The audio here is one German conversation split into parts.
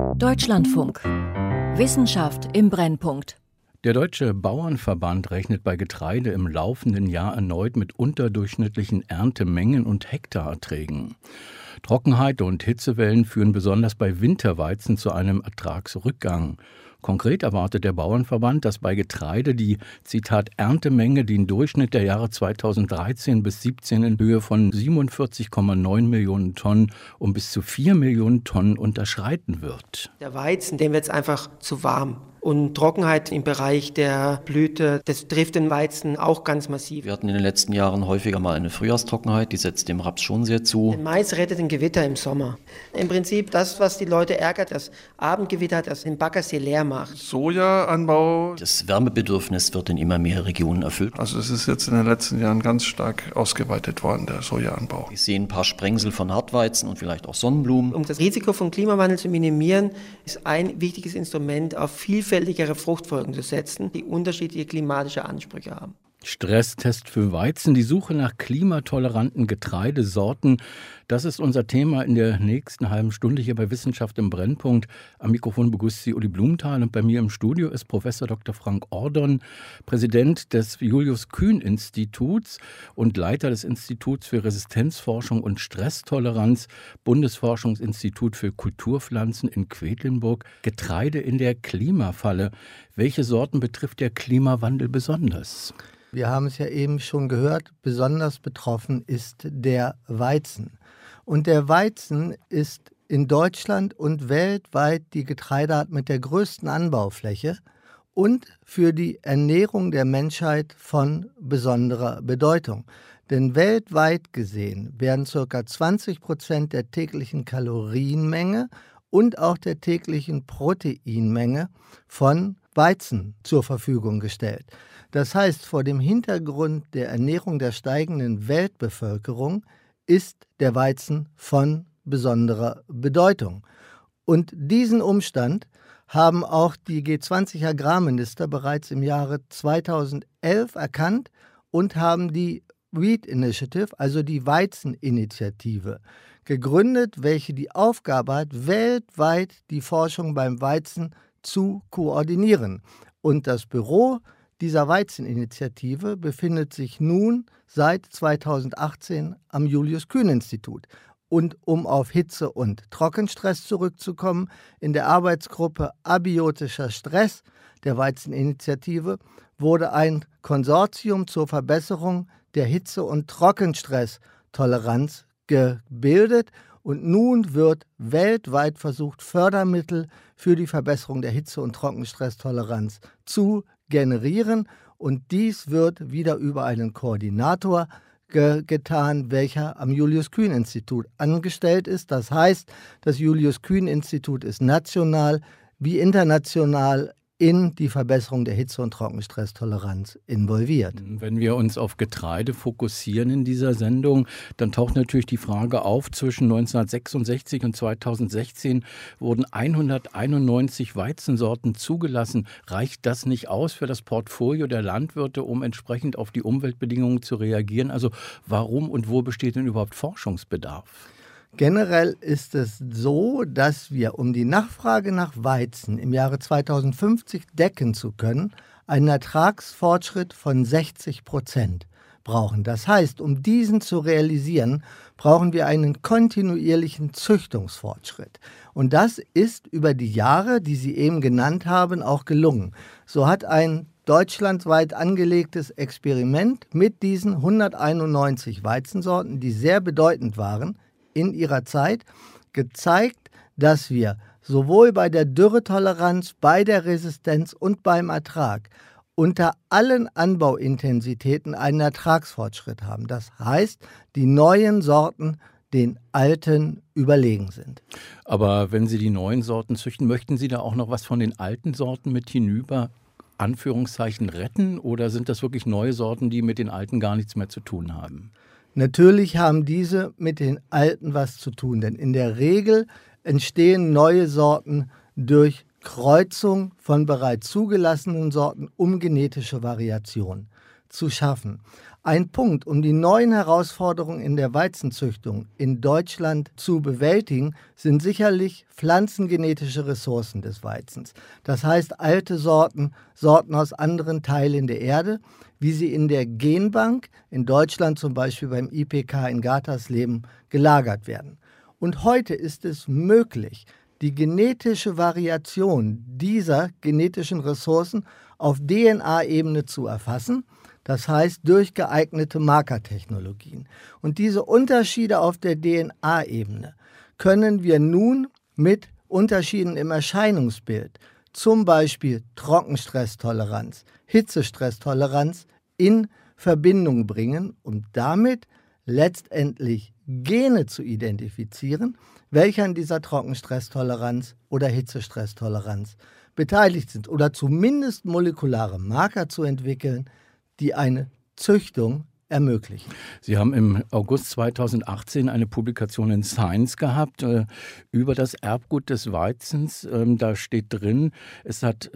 Deutschlandfunk. Wissenschaft im Brennpunkt. Der Deutsche Bauernverband rechnet bei Getreide im laufenden Jahr erneut mit unterdurchschnittlichen Erntemengen und Hektarerträgen. Trockenheit und Hitzewellen führen besonders bei Winterweizen zu einem Ertragsrückgang. Konkret erwartet der Bauernverband, dass bei Getreide die, Zitat, Erntemenge den Durchschnitt der Jahre 2013 bis 2017 in Höhe von 47,9 Millionen Tonnen um bis zu 4 Millionen Tonnen unterschreiten wird. Der Weizen, dem wird es einfach zu warm. Und Trockenheit im Bereich der Blüte, das trifft den Weizen auch ganz massiv. Wir hatten in den letzten Jahren häufiger mal eine Frühjahrstrockenheit, die setzt dem Raps schon sehr zu. Der Mais rettet den Gewitter im Sommer. Im Prinzip das, was die Leute ärgert, das Abendgewitter, das den Baggersee leer macht. Sojaanbau. Das Wärmebedürfnis wird in immer mehr Regionen erfüllt. Also es ist jetzt in den letzten Jahren ganz stark ausgeweitet worden, der Sojaanbau. Ich sehe ein paar Sprengsel von Hartweizen und vielleicht auch Sonnenblumen. Um das Risiko von Klimawandel zu minimieren, ist ein wichtiges Instrument auf vielfältigere Fruchtfolgen zu setzen, die unterschiedliche klimatische Ansprüche haben. Stresstest für Weizen, die Suche nach klimatoleranten Getreidesorten. Das ist unser Thema in der nächsten halben Stunde hier bei Wissenschaft im Brennpunkt. Am Mikrofon begrüßt Sie Uli Blumenthal und bei mir im Studio ist Professor Dr. Frank Ordon, Präsident des Julius-Kühn-Instituts und Leiter des Instituts für Resistenzforschung und Stresstoleranz, Bundesforschungsinstitut für Kulturpflanzen in Quedlinburg. Getreide in der Klimafalle. Welche Sorten betrifft der Klimawandel besonders? Wir haben es ja eben schon gehört, besonders betroffen ist der Weizen. Und der Weizen ist in Deutschland und weltweit die Getreideart mit der größten Anbaufläche und für die Ernährung der Menschheit von besonderer Bedeutung. Denn weltweit gesehen werden ca. 20% der täglichen Kalorienmenge und auch der täglichen Proteinmenge von Weizen zur Verfügung gestellt. Das heißt, vor dem Hintergrund der Ernährung der steigenden Weltbevölkerung ist der Weizen von besonderer Bedeutung. Und diesen Umstand haben auch die G20-Agrarminister bereits im Jahre 2011 erkannt und haben die Wheat Initiative, also die Weizeninitiative, gegründet, welche die Aufgabe hat, weltweit die Forschung beim Weizen zu koordinieren. Und das Büro dieser Weizeninitiative befindet sich nun seit 2018 am Julius-Kühn-Institut. Und um auf Hitze- und Trockenstress zurückzukommen, in der Arbeitsgruppe Abiotischer Stress der Weizeninitiative wurde ein Konsortium zur Verbesserung der Hitze- und Trockenstresstoleranz gebildet. Und nun wird weltweit versucht, Fördermittel für die Verbesserung der Hitze- und Trockenstresstoleranz zu generieren. Und dies wird wieder über einen Koordinator getan, welcher am Julius-Kühn-Institut angestellt ist. Das heißt, das Julius-Kühn-Institut ist national wie international in die Verbesserung der Hitze- und Trockenstresstoleranz involviert. Wenn wir uns auf Getreide fokussieren in dieser Sendung, dann taucht natürlich die Frage auf, zwischen 1966 und 2016 wurden 191 Weizensorten zugelassen. Reicht das nicht aus für das Portfolio der Landwirte, um entsprechend auf die Umweltbedingungen zu reagieren? Also warum und wo besteht denn überhaupt Forschungsbedarf? Generell ist es so, dass wir, um die Nachfrage nach Weizen im Jahre 2050 decken zu können, einen Ertragsfortschritt von 60% brauchen. Das heißt, um diesen zu realisieren, brauchen wir einen kontinuierlichen Züchtungsfortschritt. Und das ist über die Jahre, die Sie eben genannt haben, auch gelungen. So hat ein deutschlandweit angelegtes Experiment mit diesen 191 Weizensorten, die sehr bedeutend waren, in ihrer Zeit gezeigt, dass wir sowohl bei der Dürretoleranz, bei der Resistenz und beim Ertrag unter allen Anbauintensitäten einen Ertragsfortschritt haben. Das heißt, die neuen Sorten den alten überlegen sind. Aber wenn Sie die neuen Sorten züchten, möchten Sie da auch noch was von den alten Sorten mit hinüber, Anführungszeichen, retten? Oder sind das wirklich neue Sorten, die mit den alten gar nichts mehr zu tun haben? Natürlich haben diese mit den alten was zu tun, denn in der Regel entstehen neue Sorten durch Kreuzung von bereits zugelassenen Sorten, um genetische Variation zu schaffen. Ein Punkt, um die neuen Herausforderungen in der Weizenzüchtung in Deutschland zu bewältigen, sind sicherlich pflanzengenetische Ressourcen des Weizens. Das heißt alte Sorten, Sorten aus anderen Teilen der Erde, wie sie in der Genbank, in Deutschland zum Beispiel beim IPK in Gatersleben, gelagert werden. Und heute ist es möglich, die genetische Variation dieser genetischen Ressourcen auf DNA-Ebene zu erfassen, das heißt durch geeignete Markertechnologien. Und diese Unterschiede auf der DNA-Ebene können wir nun mit Unterschieden im Erscheinungsbild, zum Beispiel Trockenstresstoleranz, Hitzestresstoleranz, in Verbindung bringen, um damit letztendlich Gene zu identifizieren, welche an dieser Trockenstresstoleranz oder Hitzestresstoleranz beteiligt sind oder zumindest molekulare Marker zu entwickeln, die eine Züchtung ermöglichen. Sie haben im August 2018 eine Publikation in Science gehabt über das Erbgut des Weizens. Da steht drin, es hat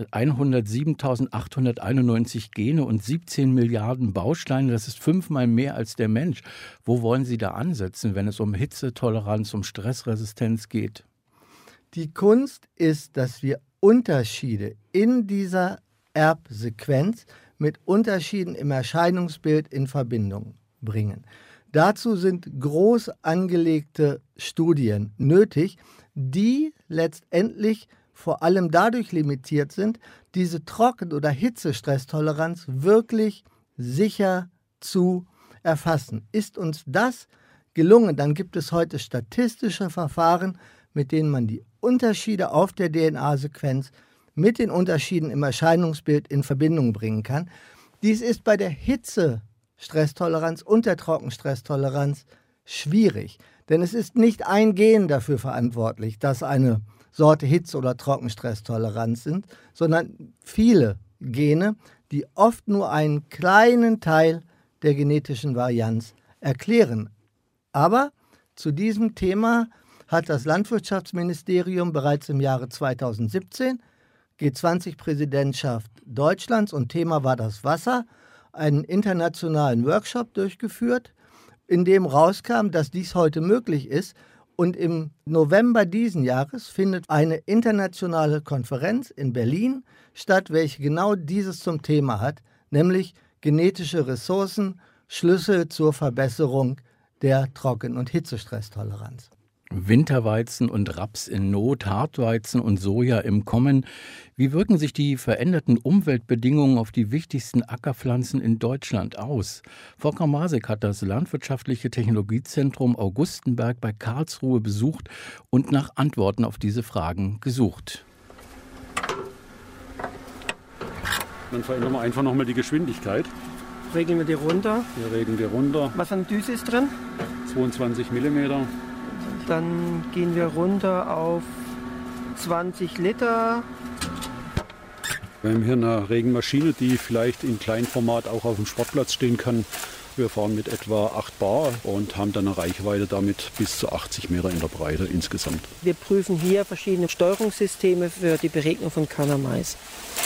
107.891 Gene und 17 Milliarden Bausteine. Das ist 5-mal mehr als der Mensch. Wo wollen Sie da ansetzen, wenn es um Hitzetoleranz, um Stressresistenz geht? Die Kunst ist, dass wir Unterschiede in dieser Erbsequenz mit Unterschieden im Erscheinungsbild in Verbindung bringen. Dazu sind groß angelegte Studien nötig, die letztendlich vor allem dadurch limitiert sind, diese Trocken- oder Hitzestresstoleranz wirklich sicher zu erfassen. Ist uns das gelungen, dann gibt es heute statistische Verfahren, mit denen man die Unterschiede auf der DNA-Sequenz mit den Unterschieden im Erscheinungsbild in Verbindung bringen kann. Dies ist bei der Hitzestresstoleranz und der Trockenstresstoleranz schwierig, denn es ist nicht ein Gen dafür verantwortlich, dass eine Sorte Hitze- oder Trockenstresstoleranz sind, sondern viele Gene, die oft nur einen kleinen Teil der genetischen Varianz erklären. Aber zu diesem Thema hat das Landwirtschaftsministerium bereits im Jahre 2017 G20-Präsidentschaft Deutschlands und Thema war das Wasser, einen internationalen Workshop durchgeführt, in dem rauskam, dass dies heute möglich ist. Und im November diesen Jahres findet eine internationale Konferenz in Berlin statt, welche genau dieses zum Thema hat, nämlich genetische Ressourcen, Schlüssel zur Verbesserung der Trocken- und Hitzestresstoleranz. Winterweizen und Raps in Not, Hartweizen und Soja im Kommen. Wie wirken sich die veränderten Umweltbedingungen auf die wichtigsten Ackerpflanzen in Deutschland aus? Volker Masek hat das Landwirtschaftliche Technologiezentrum Augustenberg bei Karlsruhe besucht und nach Antworten auf diese Fragen gesucht. Dann verändern wir einfach nochmal die Geschwindigkeit. Regeln wir die runter. Hier regeln wir runter. Was für eine Düse ist drin? 22 mm. Dann gehen wir runter auf 20 Liter. Wir haben hier eine Regenmaschine, die vielleicht im kleinen Format auch auf dem Sportplatz stehen kann. Wir fahren mit etwa 8 Bar und haben dann eine Reichweite damit bis zu 80 Meter in der Breite insgesamt. Wir prüfen hier verschiedene Steuerungssysteme für die Beregnung von Körnermais.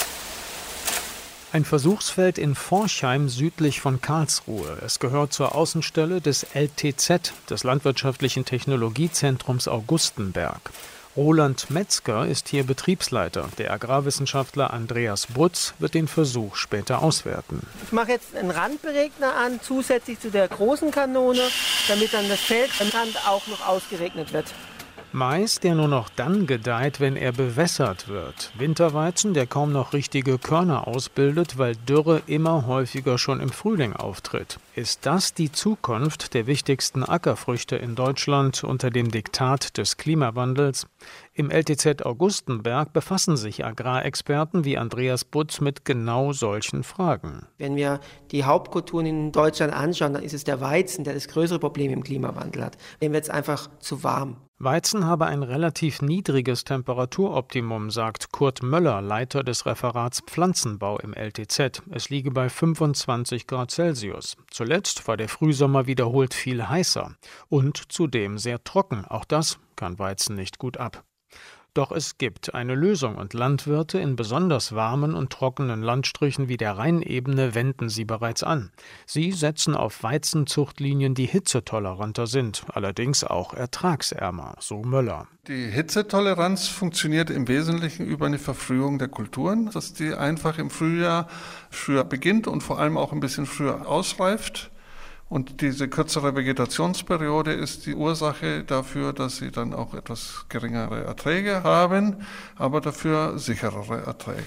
Ein Versuchsfeld in Forchheim südlich von Karlsruhe. Es gehört zur Außenstelle des LTZ, des Landwirtschaftlichen Technologiezentrums Augustenberg. Roland Metzger ist hier Betriebsleiter. Der Agrarwissenschaftler Andreas Butz wird den Versuch später auswerten. Ich mache jetzt einen Randberegner an, zusätzlich zu der großen Kanone, damit dann das Feld am Rand auch noch ausgeregnet wird. Mais, der nur noch dann gedeiht, wenn er bewässert wird. Winterweizen, der kaum noch richtige Körner ausbildet, weil Dürre immer häufiger schon im Frühling auftritt. Ist das die Zukunft der wichtigsten Ackerfrüchte in Deutschland unter dem Diktat des Klimawandels? Im LTZ Augustenberg befassen sich Agrarexperten wie Andreas Butz mit genau solchen Fragen. Wenn wir die Hauptkulturen in Deutschland anschauen, dann ist es der Weizen, der das größere Problem im Klimawandel hat. Dem wird es einfach zu warm. Weizen habe ein relativ niedriges Temperaturoptimum, sagt Kurt Möller, Leiter des Referats Pflanzenbau im LTZ. Es liege bei 25 Grad Celsius. Zuletzt war der Frühsommer wiederholt viel heißer und zudem sehr trocken. Auch das kann Weizen nicht gut ab. Doch es gibt eine Lösung und Landwirte in besonders warmen und trockenen Landstrichen wie der Rheinebene wenden sie bereits an. Sie setzen auf Weizenzuchtlinien, die hitzetoleranter sind, allerdings auch ertragsärmer, so Möller. Die Hitzetoleranz funktioniert im Wesentlichen über eine Verfrühung der Kulturen, dass die einfach im Frühjahr früher beginnt und vor allem auch ein bisschen früher ausreift. Und diese kürzere Vegetationsperiode ist die Ursache dafür, dass sie dann auch etwas geringere Erträge haben, aber dafür sicherere Erträge.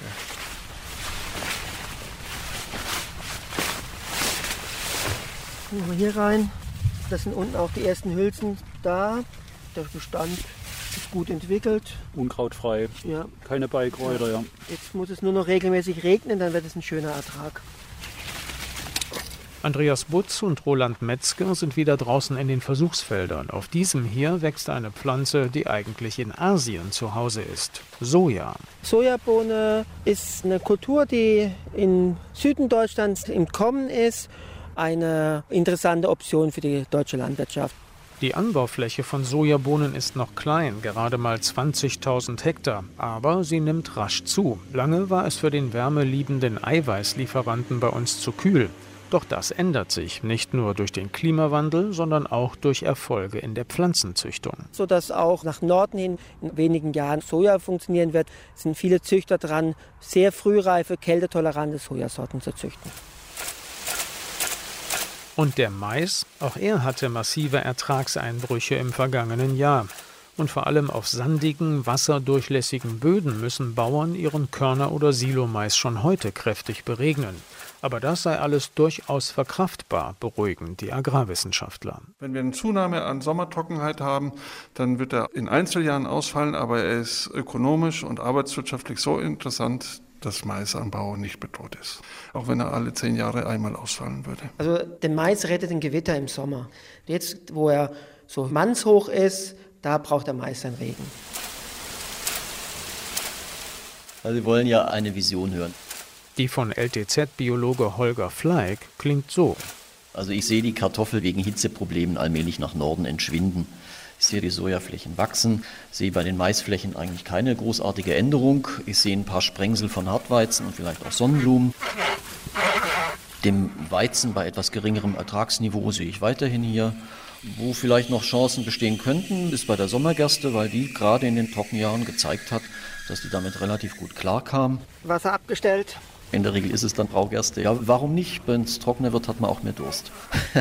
Gucken wir hier rein. Das sind unten auch die ersten Hülsen da. Der Bestand ist gut entwickelt. Unkrautfrei, Ja. keine Beikräuter, ja. Jetzt muss es nur noch regelmäßig regnen, dann wird es ein schöner Ertrag. Andreas Butz und Roland Metzger sind wieder draußen in den Versuchsfeldern. Auf diesem hier wächst eine Pflanze, die eigentlich in Asien zu Hause ist: Soja. Sojabohne ist eine Kultur, die im Süden Deutschlands im Kommen ist. Eine interessante Option für die deutsche Landwirtschaft. Die Anbaufläche von Sojabohnen ist noch klein, gerade mal 20.000 Hektar. Aber sie nimmt rasch zu. Lange war es für den wärmeliebenden Eiweißlieferanten bei uns zu kühl. Doch das ändert sich, nicht nur durch den Klimawandel, sondern auch durch Erfolge in der Pflanzenzüchtung. Sodass auch nach Norden hin in wenigen Jahren Soja funktionieren wird, sind viele Züchter dran, sehr frühreife, kältetolerante Sojasorten zu züchten. Und der Mais, auch er hatte massive Ertragseinbrüche im vergangenen Jahr. Und vor allem auf sandigen, wasserdurchlässigen Böden müssen Bauern ihren Körner- oder Silomais schon heute kräftig beregnen. Aber das sei alles durchaus verkraftbar, beruhigen die Agrarwissenschaftler. Wenn wir eine Zunahme an Sommertrockenheit haben, dann wird er in Einzeljahren ausfallen, aber er ist ökonomisch und arbeitswirtschaftlich so interessant, dass Maisanbau nicht bedroht ist. Auch wenn er alle 10 Jahre einmal ausfallen würde. Also der Mais rettet den Gewitter im Sommer. Jetzt, wo er so mannshoch ist, da braucht der Mais seinen Regen. Also wir wollen ja eine Vision hören. Die von LTZ-Biologe Holger Fleig klingt so. Also ich sehe die Kartoffel wegen Hitzeproblemen allmählich nach Norden entschwinden. Ich sehe die Sojaflächen wachsen, sehe bei den Maisflächen eigentlich keine großartige Änderung. Ich sehe ein paar Sprengsel von Hartweizen und vielleicht auch Sonnenblumen. Dem Weizen bei etwas geringerem Ertragsniveau sehe ich weiterhin hier. Wo vielleicht noch Chancen bestehen könnten, ist bei der Sommergerste, weil die gerade in den Trockenjahren gezeigt hat, dass die damit relativ gut klarkam. Wasser abgestellt. In der Regel ist es dann Braugerste. Ja, warum nicht? Wenn es trockener wird, hat man auch mehr Durst.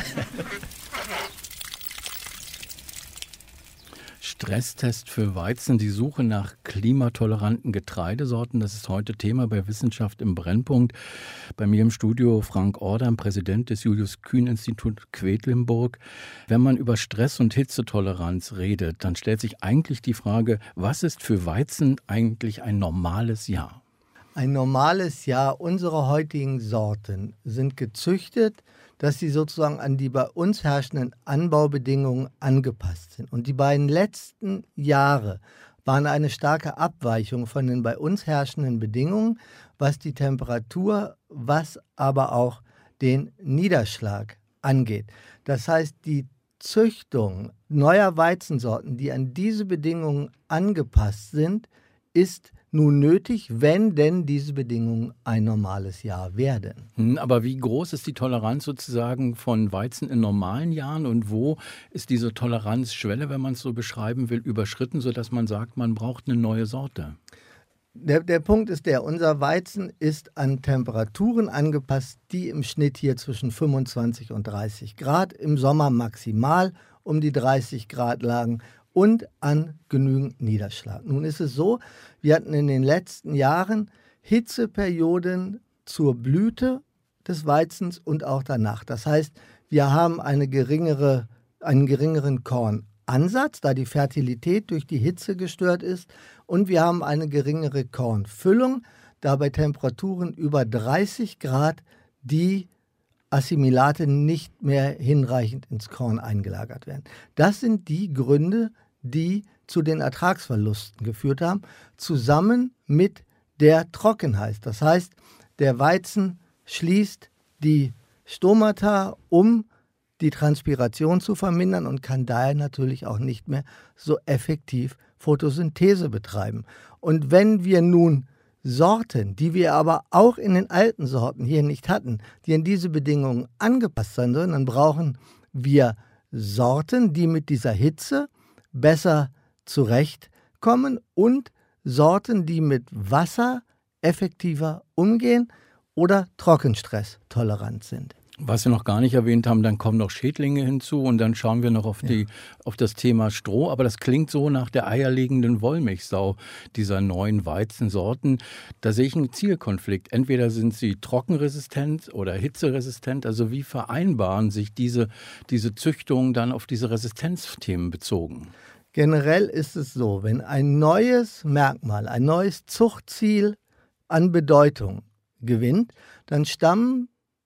Stresstest für Weizen, die Suche nach klimatoleranten Getreidesorten. Das ist heute Thema bei Wissenschaft im Brennpunkt. Bei mir im Studio Frank Ordam, Präsident des Julius-Kühn-Instituts Quedlinburg. Wenn man über Stress und Hitzetoleranz redet, dann stellt sich eigentlich die Frage, was ist für Weizen eigentlich ein normales Jahr? Ein normales Jahr unserer heutigen Sorten sind gezüchtet, dass sie sozusagen an die bei uns herrschenden Anbaubedingungen angepasst sind. Und die beiden letzten Jahre waren eine starke Abweichung von den bei uns herrschenden Bedingungen, was die Temperatur, was aber auch den Niederschlag angeht. Das heißt, die Züchtung neuer Weizensorten, die an diese Bedingungen angepasst sind, ist nun nötig, wenn denn diese Bedingungen ein normales Jahr werden. Aber wie groß ist die Toleranz sozusagen von Weizen in normalen Jahren und wo ist diese Toleranzschwelle, wenn man es so beschreiben will, überschritten, sodass man sagt, man braucht eine neue Sorte? Der Punkt ist unser Weizen ist an Temperaturen angepasst, die im Schnitt hier zwischen 25 und 30 Grad, im Sommer maximal um die 30 Grad lagen und an genügend Niederschlag. Nun ist es so, wir hatten in den letzten Jahren Hitzeperioden zur Blüte des Weizens und auch danach. Das heißt, wir haben einen geringeren Kornansatz, da die Fertilität durch die Hitze gestört ist, und wir haben eine geringere Kornfüllung, da bei Temperaturen über 30 Grad die Assimilate nicht mehr hinreichend ins Korn eingelagert werden. Das sind die Gründe, die zu den Ertragsverlusten geführt haben, zusammen mit der Trockenheit. Das heißt, der Weizen schließt die Stomata, um die Transpiration zu vermindern und kann daher natürlich auch nicht mehr so effektiv Photosynthese betreiben. Und wenn wir nun Sorten, die wir aber auch in den alten Sorten hier nicht hatten, die an diese Bedingungen angepasst sind, dann brauchen wir Sorten, die mit dieser Hitze besser zurechtkommen und Sorten, die mit Wasser effektiver umgehen oder Trockenstress tolerant sind. Was wir noch gar nicht erwähnt haben, dann kommen noch Schädlinge hinzu und dann schauen wir noch auf das Thema Stroh. Aber das klingt so nach der eierlegenden Wollmilchsau dieser neuen Weizensorten. Da sehe ich einen Zielkonflikt. Entweder sind sie trockenresistent oder hitzeresistent. Also wie vereinbaren sich diese Züchtungen dann auf diese Resistenzthemen bezogen? Generell ist es so, wenn ein neues Merkmal, ein neues Zuchtziel an Bedeutung gewinnt, dann stammen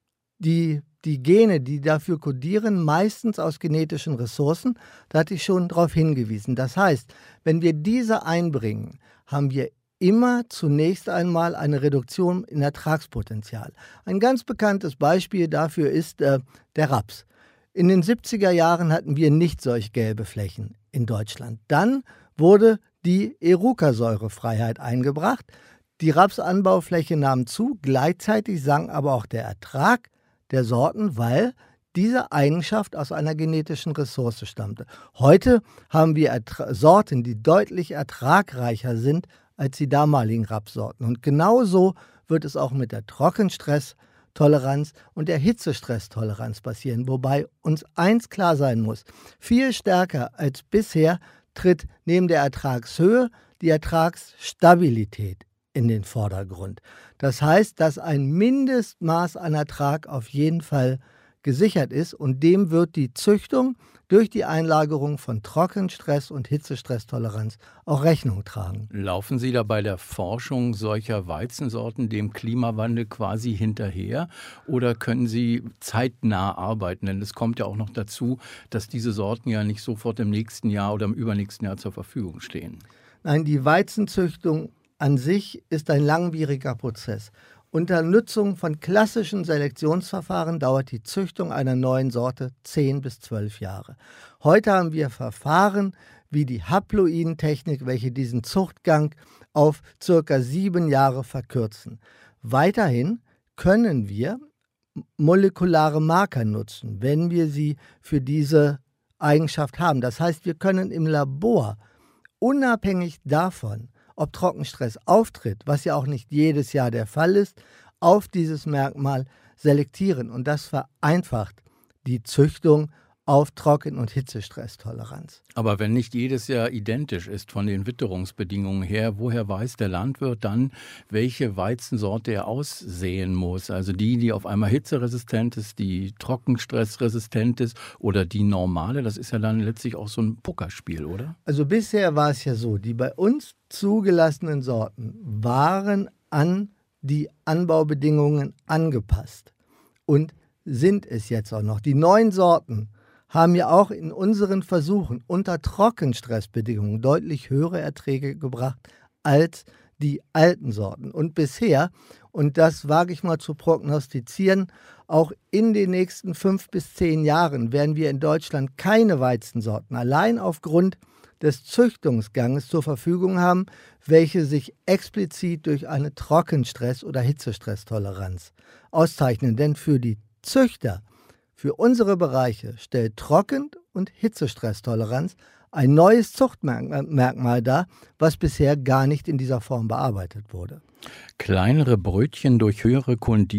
die Gene, die dafür kodieren, meistens aus genetischen Ressourcen. Da hatte ich schon darauf hingewiesen. Das heißt, wenn wir diese einbringen, haben wir immer zunächst einmal eine Reduktion in Ertragspotenzial. Ein ganz bekanntes Beispiel dafür ist der Raps. In den 70er Jahren hatten wir nicht solch gelbe Flächen in Deutschland. Dann wurde die Erucasäurefreiheit eingebracht. Die Rapsanbaufläche nahm zu, gleichzeitig sank aber auch der Ertrag der Sorten, weil diese Eigenschaft aus einer genetischen Ressource stammte. Heute haben wir Sorten, die deutlich ertragreicher sind als die damaligen Rapssorten. Und genauso wird es auch mit der Trockenstresstoleranz und der Hitzestresstoleranz passieren. Wobei uns eins klar sein muss: viel stärker als bisher tritt neben der Ertragshöhe die Ertragsstabilität in den Vordergrund. Das heißt, dass ein Mindestmaß an Ertrag auf jeden Fall gesichert ist und dem wird die Züchtung durch die Einlagerung von Trockenstress und Hitzestresstoleranz auch Rechnung tragen. Laufen Sie da bei der Forschung solcher Weizensorten dem Klimawandel quasi hinterher oder können Sie zeitnah arbeiten? Denn es kommt ja auch noch dazu, dass diese Sorten ja nicht sofort im nächsten Jahr oder im übernächsten Jahr zur Verfügung stehen. Nein, die Weizenzüchtung an sich ist ein langwieriger Prozess. Unter Nutzung von klassischen Selektionsverfahren dauert die Züchtung einer neuen Sorte 10 bis 12 Jahre. Heute haben wir Verfahren wie die Haploidentechnik, welche diesen Zuchtgang auf ca. 7 Jahre verkürzen. Weiterhin können wir molekulare Marker nutzen, wenn wir sie für diese Eigenschaft haben. Das heißt, wir können im Labor unabhängig davon, ob Trockenstress auftritt, was ja auch nicht jedes Jahr der Fall ist, auf dieses Merkmal selektieren. Und das vereinfacht die Züchtung auf Trocken- und Hitzestresstoleranz. Aber wenn nicht jedes Jahr identisch ist von den Witterungsbedingungen her, woher weiß der Landwirt dann, welche Weizensorte er aussehen muss? Also die auf einmal hitzeresistent ist, die trockenstressresistent ist oder die normale? Das ist ja dann letztlich auch so ein Pokerspiel, oder? Also bisher war es ja so, die bei uns zugelassenen Sorten waren an die Anbaubedingungen angepasst und sind es jetzt auch noch. Die neuen Sorten haben ja auch in unseren Versuchen unter Trockenstressbedingungen deutlich höhere Erträge gebracht als die alten Sorten. Und bisher, und das wage ich mal zu prognostizieren, auch in den nächsten 5 bis 10 Jahren werden wir in Deutschland keine Weizensorten allein aufgrund des Züchtungsganges zur Verfügung haben, welche sich explizit durch eine Trockenstress- oder Hitzestresstoleranz auszeichnen. Denn für die Züchter, für unsere Bereiche stellt Trocken- und Hitzestresstoleranz ein neues Zuchtmerkmal dar, was bisher gar nicht in dieser Form bearbeitet wurde. Kleinere Brötchen durch höhere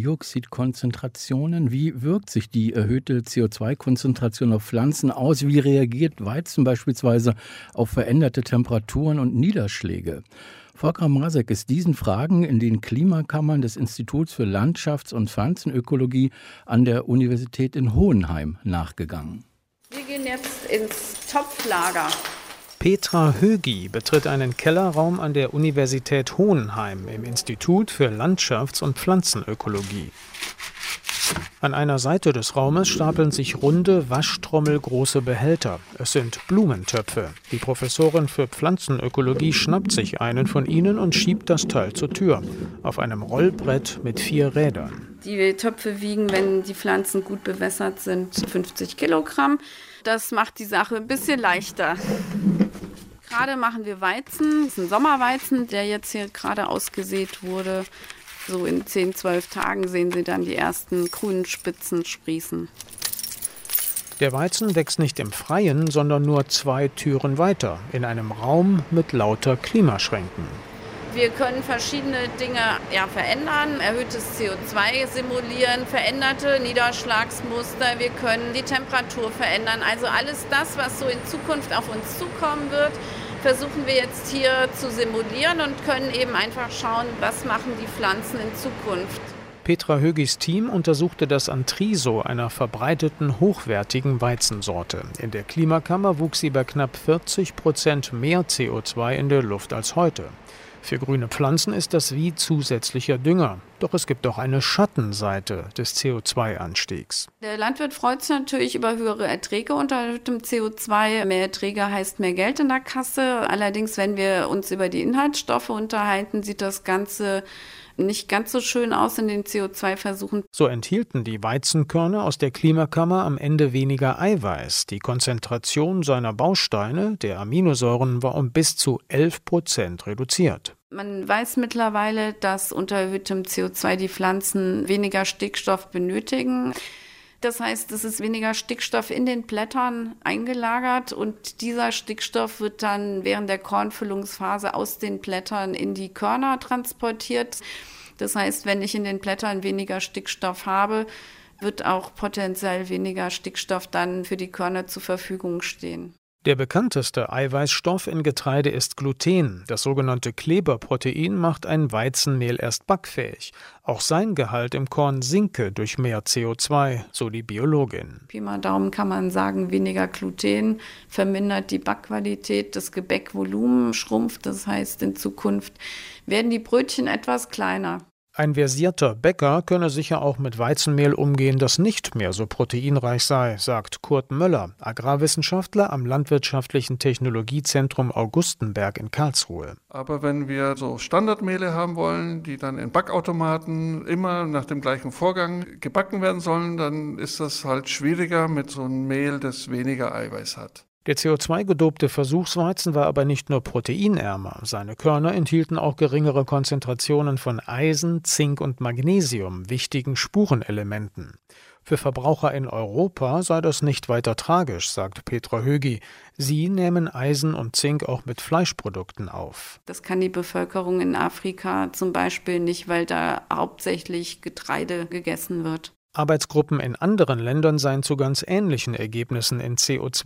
Kohlendioxidkonzentrationen. Wie wirkt sich die erhöhte CO2-Konzentration auf Pflanzen aus? Wie reagiert Weizen beispielsweise auf veränderte Temperaturen und Niederschläge? Volker Mrazek ist diesen Fragen in den Klimakammern des Instituts für Landschafts- und Pflanzenökologie an der Universität in Hohenheim nachgegangen. Wir gehen jetzt ins Topflager. Petra Högi betritt einen Kellerraum an der Universität Hohenheim im Institut für Landschafts- und Pflanzenökologie. An einer Seite des Raumes stapeln sich runde, waschtrommelgroße Behälter. Es sind Blumentöpfe. Die Professorin für Pflanzenökologie schnappt sich einen von ihnen und schiebt das Teil zur Tür. Auf einem Rollbrett mit 4 Rädern. Die Töpfe wiegen, wenn die Pflanzen gut bewässert sind, 50 Kilogramm. Das macht die Sache ein bisschen leichter. Gerade machen wir Weizen. Das ist ein Sommerweizen, der jetzt hier gerade ausgesät wurde. So in 10, 12 Tagen sehen Sie dann die ersten grünen Spitzen sprießen. Der Weizen wächst nicht im Freien, sondern nur 2 Türen weiter, in einem Raum mit lauter Klimaschränken. Wir können verschiedene Dinge verändern, erhöhtes CO2 simulieren, veränderte Niederschlagsmuster. Wir können die Temperatur verändern. Also alles das, was so in Zukunft auf uns zukommen wird, versuchen wir jetzt hier zu simulieren und können eben einfach schauen, was machen die Pflanzen in Zukunft. Petra Högis Team untersuchte das an Triso, einer verbreiteten, hochwertigen Weizensorte. In der Klimakammer wuchs sie bei knapp 40% mehr CO2 in der Luft als heute. Für grüne Pflanzen ist das wie zusätzlicher Dünger. Doch es gibt auch eine Schattenseite des CO2-Anstiegs. Der Landwirt freut sich natürlich über höhere Erträge unter dem CO2. Mehr Erträge heißt mehr Geld in der Kasse. Allerdings, wenn wir uns über die Inhaltsstoffe unterhalten, sieht das Ganze nicht ganz so schön aus in den CO2-Versuchen. So enthielten die Weizenkörner aus der Klimakammer am Ende weniger Eiweiß. Die Konzentration seiner Bausteine, der Aminosäuren, war um bis zu 11% reduziert. Man weiß mittlerweile, dass unter erhöhtem CO2 die Pflanzen weniger Stickstoff benötigen. Das heißt, es ist weniger Stickstoff in den Blättern eingelagert und dieser Stickstoff wird dann während der Kornfüllungsphase aus den Blättern in die Körner transportiert. Das heißt, wenn ich in den Blättern weniger Stickstoff habe, wird auch potenziell weniger Stickstoff dann für die Körner zur Verfügung stehen. Der bekannteste Eiweißstoff in Getreide ist Gluten. Das sogenannte Kleberprotein macht ein Weizenmehl erst backfähig. Auch sein Gehalt im Korn sinke durch mehr CO2, so die Biologin. Pi mal Daumen kann man sagen, weniger Gluten vermindert die Backqualität, das Gebäckvolumen schrumpft. Das heißt, in Zukunft werden die Brötchen etwas kleiner. Ein versierter Bäcker könne sicher auch mit Weizenmehl umgehen, das nicht mehr so proteinreich sei, sagt Kurt Möller, Agrarwissenschaftler am Landwirtschaftlichen Technologiezentrum Augustenberg in Karlsruhe. Aber wenn wir so Standardmehle haben wollen, die dann in Backautomaten immer nach dem gleichen Vorgang gebacken werden sollen, dann ist das halt schwieriger mit so einem Mehl, das weniger Eiweiß hat. Der CO2-gedobte Versuchsweizen war aber nicht nur proteinärmer. Seine Körner enthielten auch geringere Konzentrationen von Eisen, Zink und Magnesium, wichtigen Spurenelementen. Für Verbraucher in Europa sei das nicht weiter tragisch, sagt Petra Högi. Sie nehmen Eisen und Zink auch mit Fleischprodukten auf. Das kann die Bevölkerung in Afrika zum Beispiel nicht, weil da hauptsächlich Getreide gegessen wird. Arbeitsgruppen in anderen Ländern seien zu ganz ähnlichen Ergebnissen in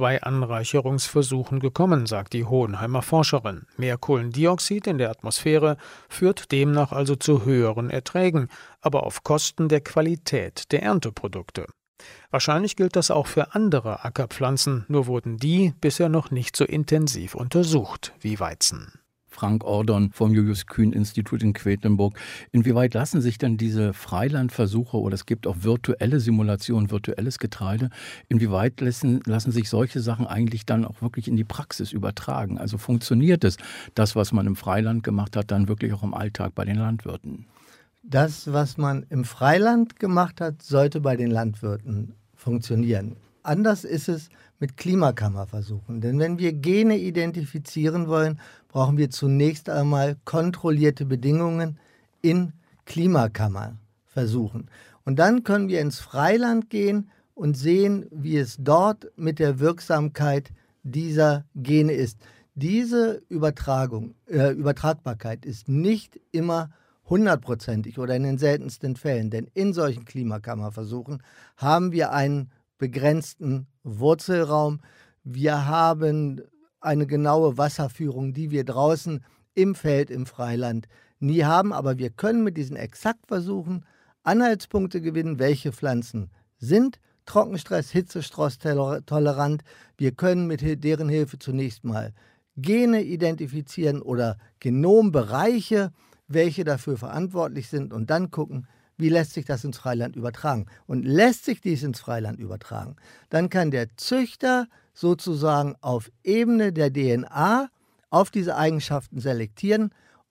CO2-Anreicherungsversuchen gekommen, sagt die Hohenheimer Forscherin. Mehr Kohlendioxid in der Atmosphäre führt demnach also zu höheren Erträgen, aber auf Kosten der Qualität der Ernteprodukte. Wahrscheinlich gilt das auch für andere Ackerpflanzen, nur wurden die bisher noch nicht so intensiv untersucht wie Weizen. Frank Ordon vom Julius-Kühn-Institut in Quedlinburg. Inwieweit lassen sich denn diese Freilandversuche, oder es gibt auch virtuelle Simulationen, virtuelles Getreide, inwieweit lassen sich solche Sachen eigentlich dann auch wirklich in die Praxis übertragen? Also funktioniert es, das, was man im Freiland gemacht hat, dann wirklich auch im Alltag bei den Landwirten? Das, was man im Freiland gemacht hat, sollte bei den Landwirten funktionieren. Anders ist es mit Klimakammerversuchen. Denn wenn wir Gene identifizieren wollen, brauchen wir zunächst einmal kontrollierte Bedingungen in Klimakammerversuchen. Und dann können wir ins Freiland gehen und sehen, wie es dort mit der Wirksamkeit dieser Gene ist. Diese Übertragbarkeit ist nicht immer 100%ig oder in den seltensten Fällen. Denn in solchen Klimakammerversuchen haben wir einen begrenzten Wurzelraum. Wir haben eine genaue Wasserführung, die wir draußen im Feld, im Freiland nie haben. Aber wir können mit diesen Exaktversuchen Anhaltspunkte gewinnen, welche Pflanzen sind Trockenstress, Hitzestress tolerant. Wir können mit deren Hilfe zunächst mal Gene identifizieren oder Genombereiche, welche dafür verantwortlich sind, und dann gucken, wie lässt sich das ins Freiland übertragen? Und lässt sich dies ins Freiland übertragen, dann kann der Züchter sozusagen auf Ebene der DNA auf diese Eigenschaften selektieren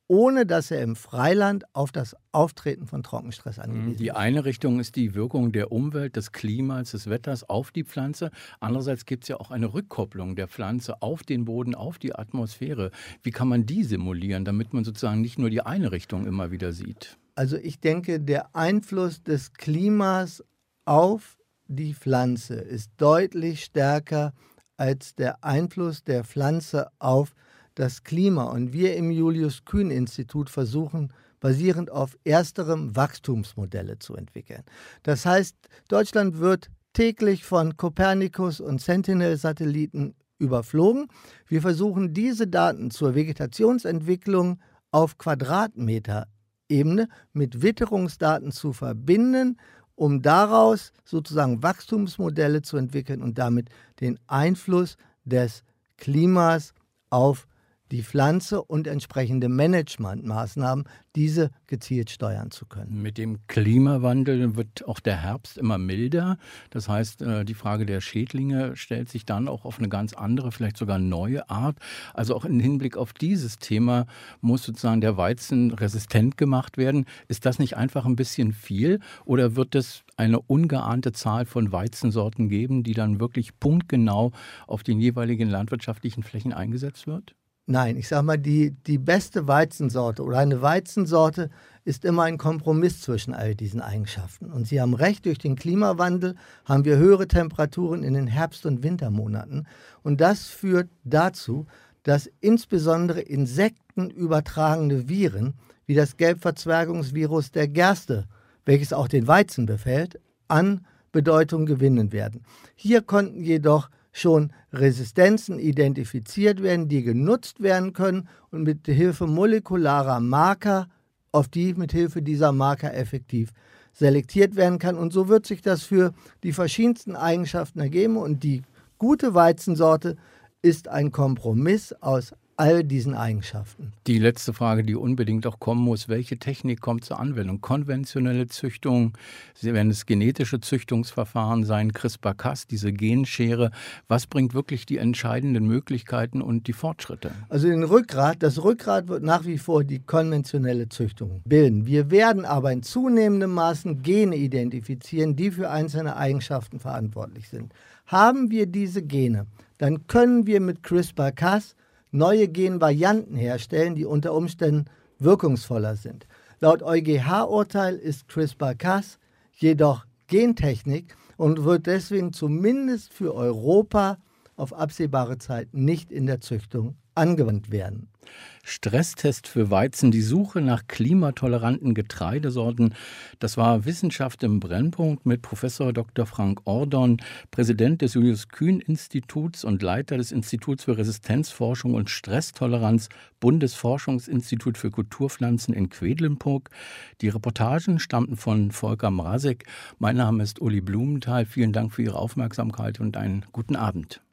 ohne dass er im Freiland auf das Auftreten von Trockenstress angewiesen ist. Die eine Richtung ist die Wirkung der Umwelt, des Klimas, des Wetters auf die Pflanze. Andererseits gibt es ja auch eine Rückkopplung der Pflanze auf den Boden, auf die Atmosphäre. Wie kann man die simulieren, damit man sozusagen nicht nur die eine Richtung immer wieder sieht? Also ich denke, der Einfluss des Klimas auf die Pflanze ist deutlich stärker als der Einfluss der Pflanze auf das Klima. Und wir im Julius-Kühn-Institut versuchen, basierend auf ersterem Wachstumsmodelle zu entwickeln. Das heißt, Deutschland wird täglich von Copernicus- und Sentinel-Satelliten überflogen. Wir versuchen, diese Daten zur Vegetationsentwicklung auf Quadratmeterebene mit Witterungsdaten zu verbinden, um daraus sozusagen Wachstumsmodelle zu entwickeln und damit den Einfluss des Klimas auf die Pflanze und entsprechende Managementmaßnahmen, diese gezielt steuern zu können. Mit dem Klimawandel wird auch der Herbst immer milder. Das heißt, die Frage der Schädlinge stellt sich dann auch auf eine ganz andere, vielleicht sogar neue Art. Also auch im Hinblick auf dieses Thema muss sozusagen der Weizen resistent gemacht werden. Ist das nicht einfach ein bisschen viel oder wird es eine ungeahnte Zahl von Weizensorten geben, die dann wirklich punktgenau auf den jeweiligen landwirtschaftlichen Flächen eingesetzt wird? Nein, ich sage mal, die beste Weizensorte oder eine Weizensorte ist immer ein Kompromiss zwischen all diesen Eigenschaften. Und Sie haben recht, durch den Klimawandel haben wir höhere Temperaturen in den Herbst- und Wintermonaten. Und das führt dazu, dass insbesondere insektenübertragene Viren, wie das Gelbverzwergungsvirus der Gerste, welches auch den Weizen befällt, an Bedeutung gewinnen werden. Hier konnten jedoch schon Resistenzen identifiziert werden, die genutzt werden können und mit Hilfe molekularer Marker, auf die mit Hilfe dieser Marker effektiv selektiert werden kann. Und so wird sich das für die verschiedensten Eigenschaften ergeben. Und die gute Weizensorte ist ein Kompromiss aus all diesen Eigenschaften. Die letzte Frage, die unbedingt auch kommen muss: Welche Technik kommt zur Anwendung? Konventionelle Züchtung, werden es genetische Züchtungsverfahren sein, CRISPR-Cas, diese Genschere? Was bringt wirklich die entscheidenden Möglichkeiten und die Fortschritte? Also das Rückgrat wird nach wie vor die konventionelle Züchtung bilden. Wir werden aber in zunehmendem Maßen Gene identifizieren, die für einzelne Eigenschaften verantwortlich sind. Haben wir diese Gene, dann können wir mit CRISPR-Cas neue Genvarianten herstellen, die unter Umständen wirkungsvoller sind. Laut EuGH-Urteil ist CRISPR-Cas jedoch Gentechnik und wird deswegen zumindest für Europa auf absehbare Zeit nicht in der Züchtung angewandt werden. Stresstest für Weizen, die Suche nach klimatoleranten Getreidesorten. Das war Wissenschaft im Brennpunkt mit Professor Dr. Frank Ordon, Präsident des Julius-Kühn-Instituts und Leiter des Instituts für Resistenzforschung und Stresstoleranz, Bundesforschungsinstitut für Kulturpflanzen in Quedlinburg. Die Reportagen stammten von Volker Mrazek. Mein Name ist Uli Blumenthal. Vielen Dank für Ihre Aufmerksamkeit und einen guten Abend.